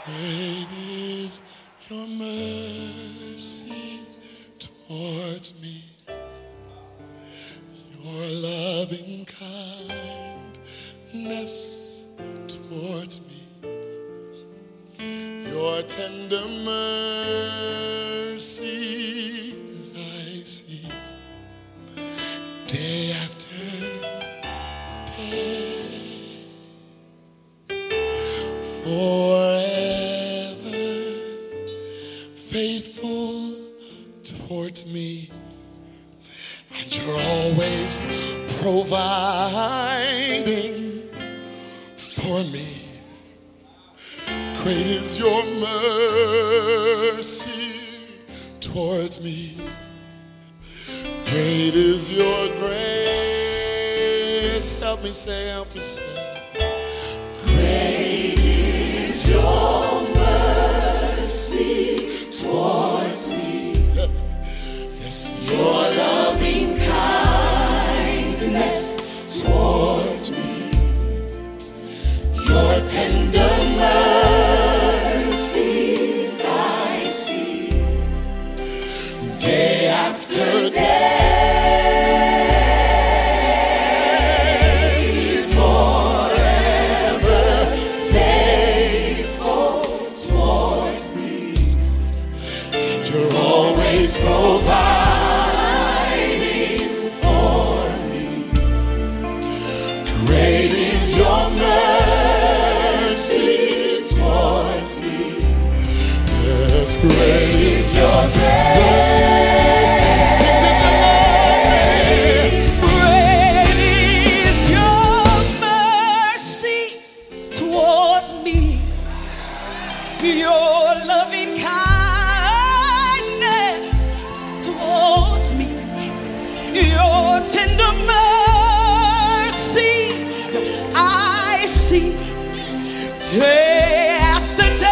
Great is your mercy towards me, your loving kindness towards me, your tender mercies I see day after day. Forever faithful towards me, and you're always providing for me. Great is your mercy towards me. Great is your grace. Help me say, Great is your mercy towards me. Yes, Your loving kindness towards me. Your tender mercies I see day after day. you're always providing for me. Great is your mercy towards me. Yes, great is Your grace. Great is your mercy towards me. Your loving kindness towards me. Your tender mercies I see day after day.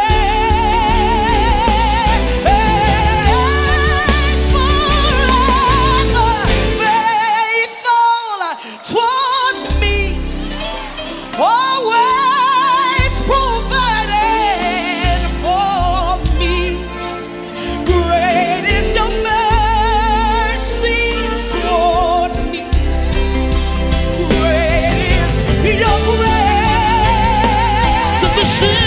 Sister She.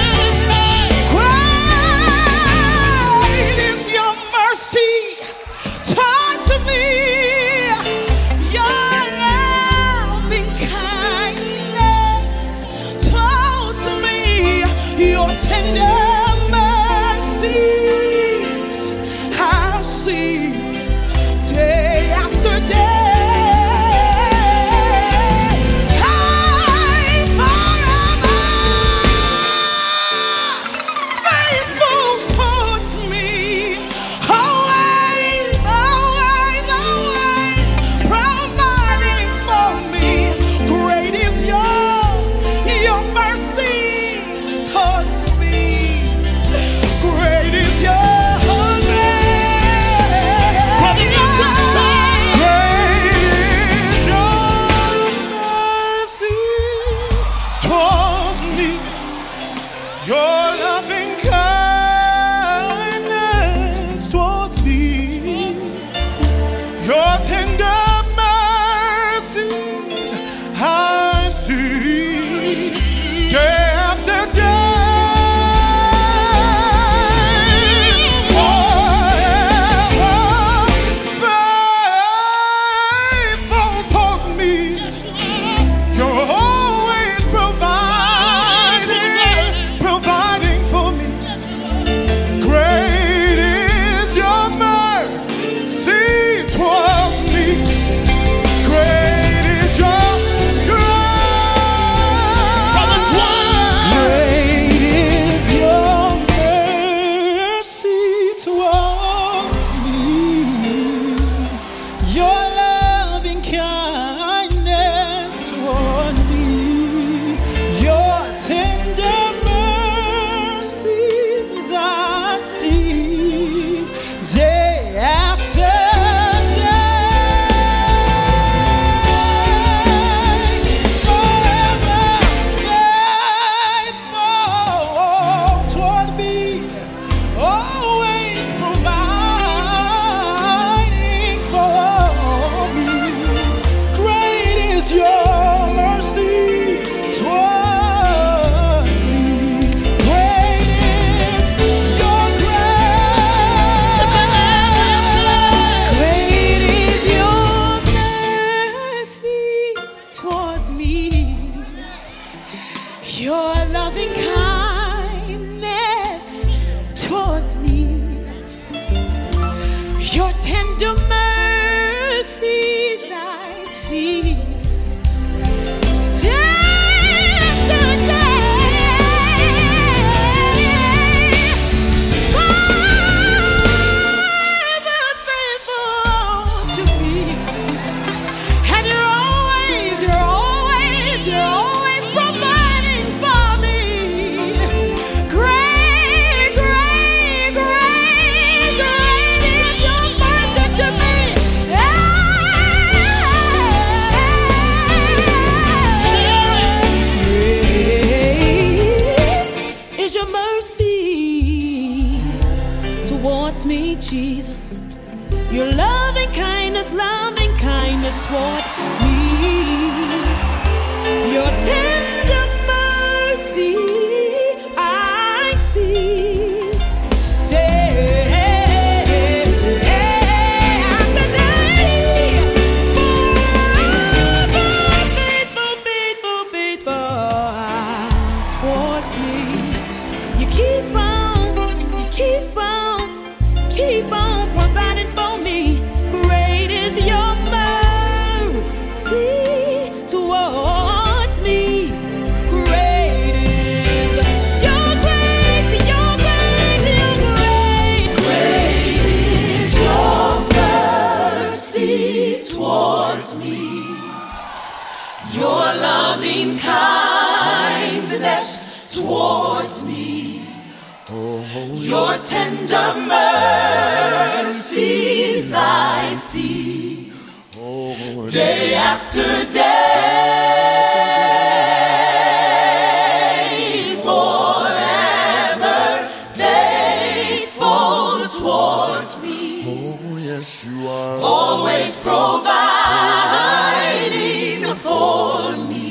mercy towards me, Jesus. Your loving kindness toward me. Your tender mercy I see. Keep on providing for me. Great is your mercy towards me. Great is your grace, your grace, your grace. Great is your mercy towards me. Your loving kindness towards me. Your tender mercies I see, day after day, forever faithful towards me. Oh, yes, you are. Always providing for me.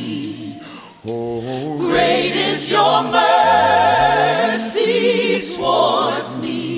Oh, great is your mercy towards me.